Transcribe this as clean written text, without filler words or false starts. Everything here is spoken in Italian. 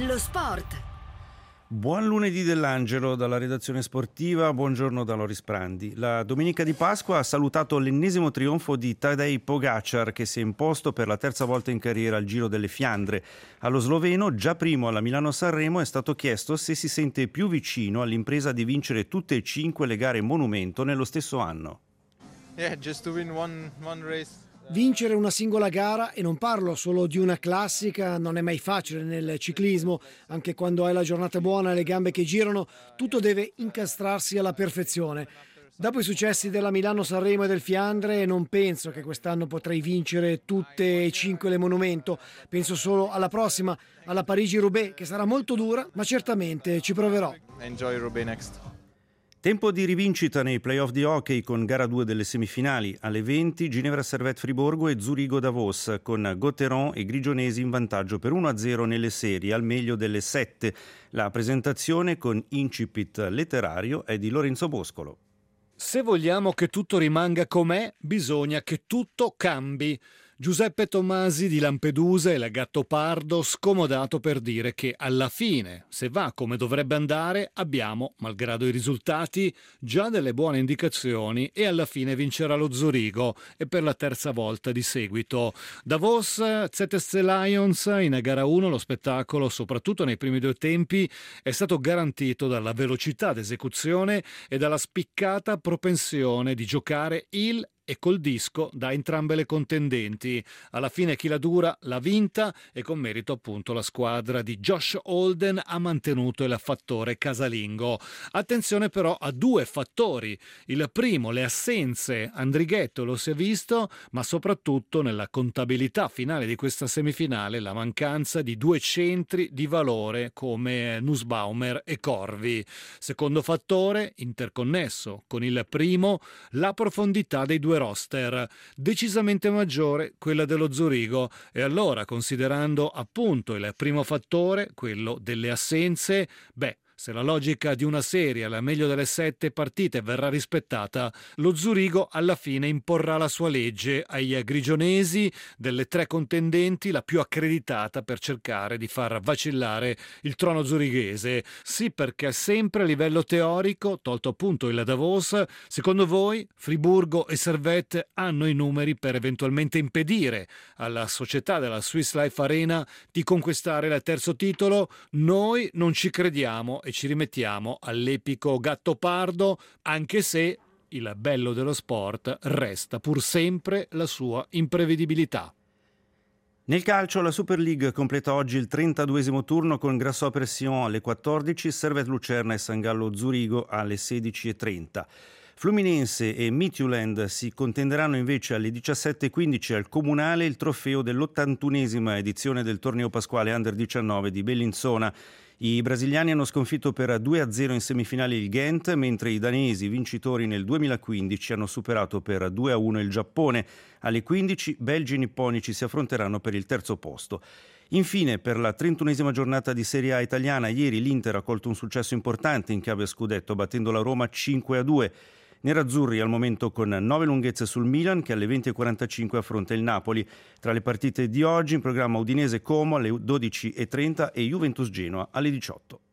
Lo sport. Buon lunedì dell'Angelo dalla redazione sportiva, buongiorno da Loris Prandi. La domenica di Pasqua ha salutato l'ennesimo trionfo di Tadej Pogačar, che si è imposto per la terza volta in carriera al Giro delle Fiandre. Allo sloveno, già primo alla Milano-Sanremo, è stato chiesto se si sente più vicino all'impresa di vincere tutte e 5 le gare monumento nello stesso anno. Just to win one race. Vincere una singola gara, e non parlo solo di una classica, non è mai facile nel ciclismo. Anche quando hai la giornata buona e le gambe che girano, tutto deve incastrarsi alla perfezione. Dopo i successi della Milano-Sanremo e del Fiandre, non penso che quest'anno potrei vincere tutte e 5 le monumento. Penso solo alla prossima, alla Parigi-Roubaix, che sarà molto dura, ma certamente ci proverò. Enjoy Roubaix next. Tempo di rivincita nei playoff di hockey con gara 2 delle semifinali. Alle 20 Ginevra Servette Friburgo e Zurigo Davos, con Gauthieron e Grigionesi in vantaggio per 1-0 nelle serie, al meglio delle 7. La presentazione con incipit letterario è di Lorenzo Boscolo. Se vogliamo che tutto rimanga com'è, bisogna che tutto cambi. Giuseppe Tommasi di Lampedusa e la Gattopardo scomodato per dire che alla fine, se va come dovrebbe andare, abbiamo, malgrado i risultati, già delle buone indicazioni e alla fine vincerà lo Zurigo e per la terza volta di seguito. Davos, ZSC Lions, in gara 1 lo spettacolo, soprattutto nei primi 2 tempi, è stato garantito dalla velocità d'esecuzione e dalla spiccata propensione di giocare il e col disco da entrambe le contendenti. Alla fine chi la dura l'ha vinta e con merito appunto la squadra di Josh Holden ha mantenuto il fattore casalingo. Attenzione però a 2 fattori. Il primo, le assenze. Andrighetto lo si è visto, ma soprattutto nella contabilità finale di questa semifinale la mancanza di 2 centri di valore come Nussbaumer e Corvi. Secondo fattore, interconnesso con il primo, la profondità dei 2 roster, decisamente maggiore quella dello Zurigo, e allora, considerando appunto il primo fattore, quello delle assenze, se la logica di una serie alla meglio delle 7 partite verrà rispettata, lo Zurigo alla fine imporrà la sua legge ai grigionesi, delle 3 contendenti la più accreditata per cercare di far vacillare il trono zurighese. Sì, perché sempre a livello teorico, tolto appunto il Davos, secondo voi Friburgo e Servette hanno i numeri per eventualmente impedire alla società della Swiss Life Arena di conquistare il terzo titolo? Noi non ci crediamo e ci rimettiamo all'epico Gattopardo, anche se il bello dello sport resta pur sempre la sua imprevedibilità. Nel calcio la Super League completa oggi il 32esimo turno con Grasshopper Sion alle 14, Servette Lucerna e San Gallo Zurigo alle 16:30. Fluminense e Midtjylland si contenderanno invece alle 17:15 al Comunale il trofeo dell'81esima edizione del torneo pasquale Under 19 di Bellinzona. I brasiliani hanno sconfitto per 2-0 in semifinale il Ghent, mentre i danesi, vincitori nel 2015, hanno superato per 2-1 il Giappone. Alle 15 belgi e nipponici si affronteranno per il terzo posto. Infine, per la 31esima giornata di Serie A italiana, ieri l'Inter ha colto un successo importante in chiave scudetto, battendo la Roma 5-2. Nerazzurri al momento con 9 lunghezze sul Milan, che alle 20:45 affronta il Napoli. Tra le partite di oggi in programma Udinese Como alle 12:30 e Juventus Genoa alle 18.